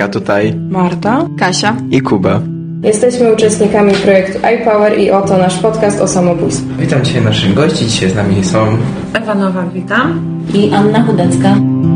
Hejka, tutaj Marta, Kasia i Kuba. Jesteśmy uczestnikami projektu iPower i oto nasz podcast o samobójstwie. Witam dzisiaj naszych gości. Dzisiaj z nami są Ewa Nowak, witam. I Anna Chudecka.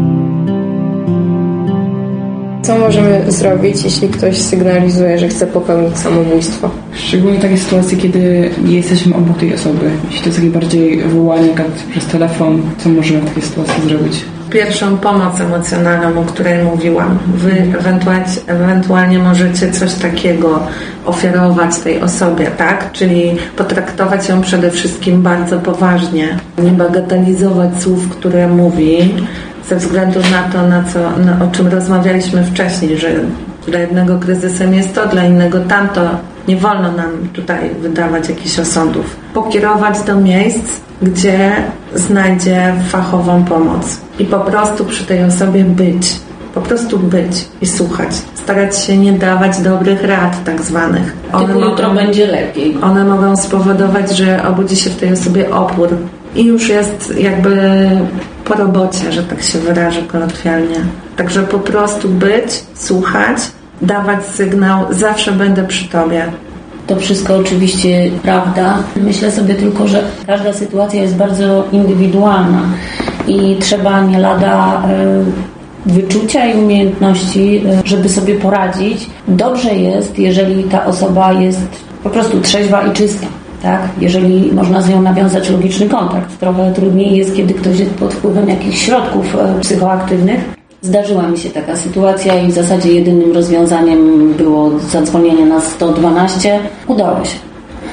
Co możemy zrobić, jeśli ktoś sygnalizuje, że chce popełnić samobójstwo? Szczególnie takie sytuacje, kiedy nie jesteśmy obok tej osoby. Jeśli to jest takie bardziej wołanie przez telefon, co możemy w takiej sytuacji zrobić? Pierwszą pomoc emocjonalną, o której mówiłam. Wy ewentualnie możecie coś takiego ofiarować tej osobie, tak? Czyli potraktować ją przede wszystkim bardzo poważnie. Nie bagatelizować słów, które mówi, ze względu na to, o czym rozmawialiśmy wcześniej, że dla jednego kryzysem jest to, dla innego tamto. Nie wolno nam tutaj wydawać jakichś osądów. Pokierować do miejsc, gdzie znajdzie fachową pomoc. I po prostu przy tej osobie być. Po prostu być i słuchać. Starać się nie dawać dobrych rad tak zwanych. Jutro będzie lepiej. One mogą spowodować, że obudzi się w tej osobie opór. I już jest jakby po robocie, że tak się wyrażę kolokwialnie. Także po prostu być, słuchać, dawać sygnał, zawsze będę przy Tobie. To wszystko oczywiście prawda. Myślę sobie tylko, że każda sytuacja jest bardzo indywidualna i trzeba nie lada wyczucia i umiejętności, żeby sobie poradzić. Dobrze jest, jeżeli ta osoba jest po prostu trzeźwa i czysta. Tak? Jeżeli można z nią nawiązać logiczny kontakt. Trochę trudniej jest, kiedy ktoś jest pod wpływem jakichś środków psychoaktywnych. Zdarzyła mi się taka sytuacja i w zasadzie jedynym rozwiązaniem było zadzwonienie na 112. Udało się.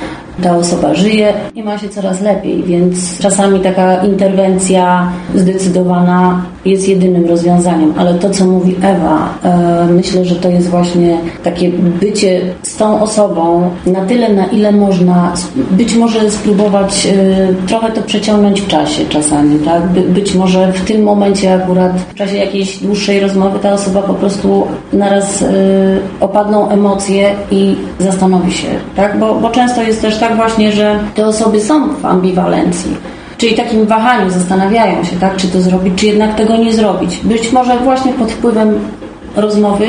Ta osoba żyje i ma się coraz lepiej, więc czasami taka interwencja zdecydowana jest jedynym rozwiązaniem. Ale to, co mówi Ewa, myślę, że to jest właśnie takie bycie z tą osobą na tyle, na ile można, być może spróbować trochę to przeciągnąć w czasie czasami, tak? Być może w tym momencie akurat, w czasie jakiejś dłuższej rozmowy ta osoba po prostu naraz opadną emocje i zastanowi się, tak? Bo często jest też tak właśnie, że te osoby są w ambiwalencji, czyli takim wahaniu, zastanawiają się, tak, czy to zrobić, czy jednak tego nie zrobić. Być może właśnie pod wpływem rozmowy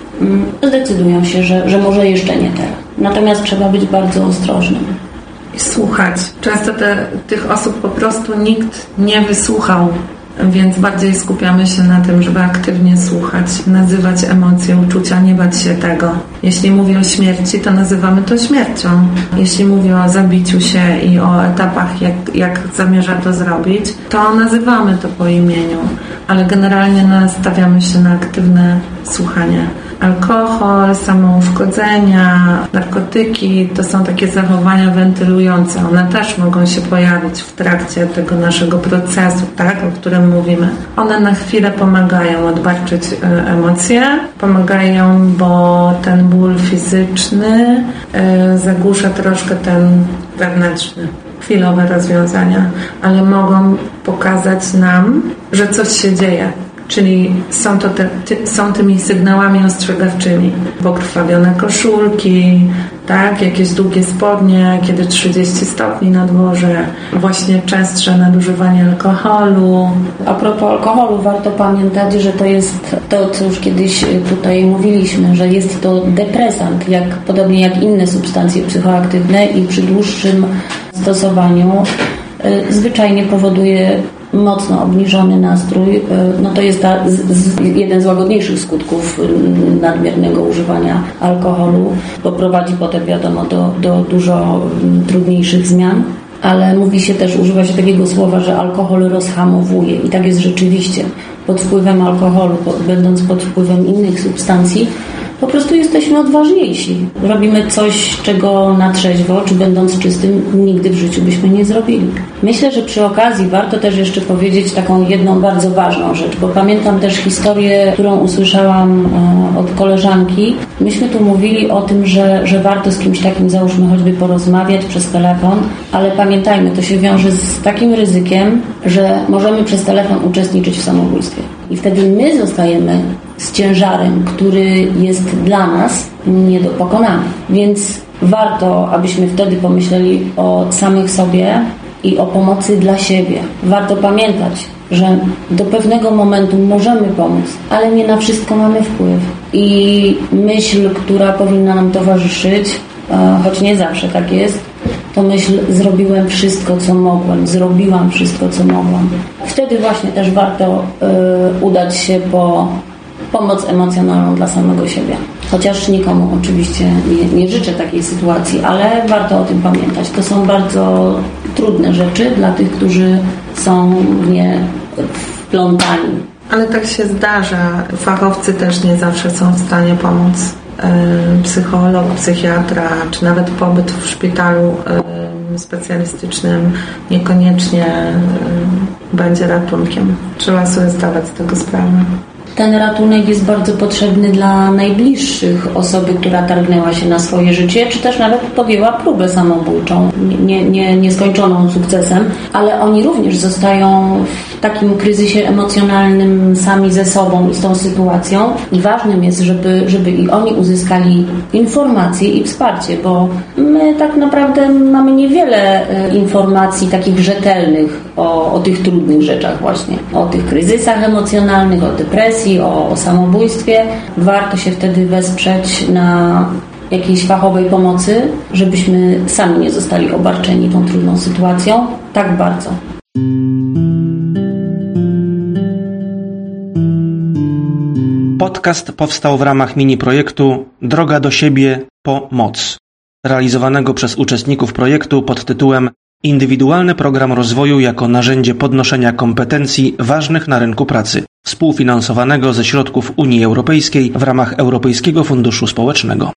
zdecydują się, że może jeszcze nie teraz. Natomiast trzeba być bardzo ostrożnym. I słuchać. Często tych osób po prostu nikt nie wysłuchał, więc bardziej skupiamy się na tym, żeby aktywnie słuchać, nazywać emocje, uczucia, nie bać się tego. Jeśli mówi o śmierci, to nazywamy to śmiercią. Jeśli mówi o zabiciu się i o etapach, jak zamierza to zrobić, to nazywamy to po imieniu, ale generalnie nastawiamy się na aktywne słuchanie. Alkohol, samouszkodzenia, narkotyki to są takie zachowania wentylujące. One też mogą się pojawić w trakcie tego naszego procesu, tak, o którym mówimy. One na chwilę pomagają odbarczyć emocje, pomagają, bo ten ból fizyczny zagłusza troszkę ten wewnętrzny. Chwilowe rozwiązania, ale mogą pokazać nam, że coś się dzieje. Czyli są tymi sygnałami ostrzegawczymi. Pokrwawione koszulki, tak, jakieś długie spodnie, kiedy 30 stopni na dworze, właśnie częstsze nadużywanie alkoholu. A propos alkoholu, warto pamiętać, że to jest to, co już kiedyś tutaj mówiliśmy, że jest to depresant, podobnie jak inne substancje psychoaktywne i przy dłuższym stosowaniu zwyczajnie powoduje mocno obniżony nastrój. No to jest jeden z łagodniejszych skutków nadmiernego używania alkoholu, bo prowadzi potem, wiadomo, do dużo trudniejszych zmian. Ale używa się takiego słowa, że alkohol rozhamowuje i tak jest rzeczywiście. Pod wpływem alkoholu, będąc pod wpływem innych substancji, po prostu jesteśmy odważniejsi. Robimy coś, czego na trzeźwo, czy będąc czystym, nigdy w życiu byśmy nie zrobili. Myślę, że przy okazji warto też jeszcze powiedzieć taką jedną bardzo ważną rzecz, bo pamiętam też historię, którą usłyszałam od koleżanki. Myśmy tu mówili o tym, że warto z kimś takim, załóżmy, choćby porozmawiać przez telefon, ale pamiętajmy, to się wiąże z takim ryzykiem, że możemy przez telefon uczestniczyć w samobójstwie. I wtedy my zostajemy z ciężarem, który jest dla nas nie do pokonania. Więc warto, abyśmy wtedy pomyśleli o samych sobie i o pomocy dla siebie. Warto pamiętać, że do pewnego momentu możemy pomóc, ale nie na wszystko mamy wpływ. I myśl, która powinna nam towarzyszyć, choć nie zawsze tak jest, to myśl: zrobiłam wszystko, co mogłam. Wtedy właśnie też warto udać się po pomoc emocjonalną dla samego siebie. Chociaż nikomu oczywiście nie życzę takiej sytuacji, ale warto o tym pamiętać. To są bardzo trudne rzeczy dla tych, którzy są w nie wplątani. Ale tak się zdarza. Fachowcy też nie zawsze są w stanie pomóc. Psycholog, psychiatra, czy nawet pobyt w szpitalu specjalistycznym niekoniecznie będzie ratunkiem. Trzeba sobie zdawać z tego sprawę. Ten ratunek jest bardzo potrzebny dla najbliższych osoby, która targnęła się na swoje życie, czy też nawet podjęła próbę samobójczą, nieskończoną sukcesem, ale oni również zostają w takim kryzysie emocjonalnym sami ze sobą i z tą sytuacją. I ważnym jest, żeby i oni uzyskali informacje i wsparcie, bo my tak naprawdę mamy niewiele informacji takich rzetelnych o tych trudnych rzeczach właśnie, o tych kryzysach emocjonalnych, o depresji, o samobójstwie. Warto się wtedy wesprzeć na jakiejś fachowej pomocy, żebyśmy sami nie zostali obarczeni tą trudną sytuacją tak bardzo. Podcast powstał w ramach mini-projektu Droga do siebie po moc, realizowanego przez uczestników projektu pod tytułem Indywidualny program rozwoju jako narzędzie podnoszenia kompetencji ważnych na rynku pracy, współfinansowanego ze środków Unii Europejskiej w ramach Europejskiego Funduszu Społecznego.